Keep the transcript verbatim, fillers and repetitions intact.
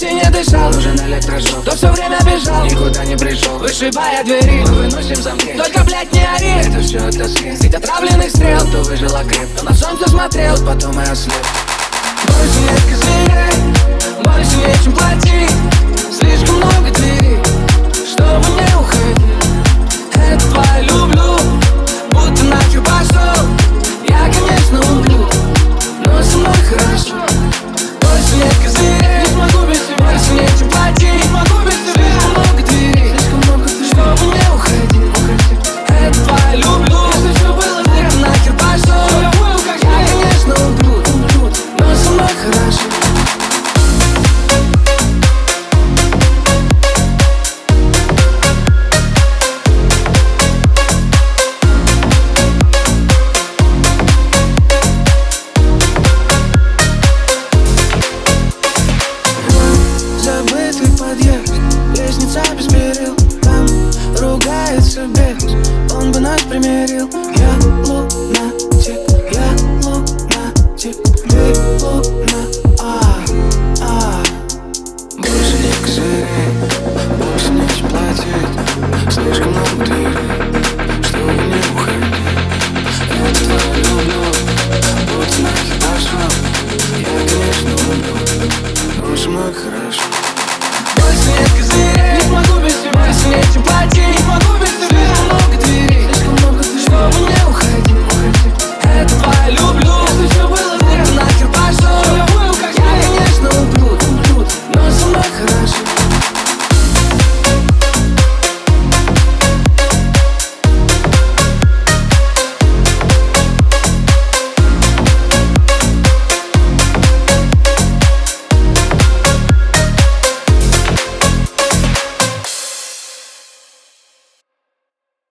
почти не дышал, нужен электрожок. Кто все время бежал, никуда не пришел, вышибая двери, мы выносим замки. Только, блядь, не ори, это все от тоски. Ведь отравленных стрел, кто выжил окреп, кто на солнце смотрел, потом и ослеп. Больше нет козырей, больше нечем платить. Слишком много дверей, чтобы не уходить. Это твое люблю, будто нахер пошел.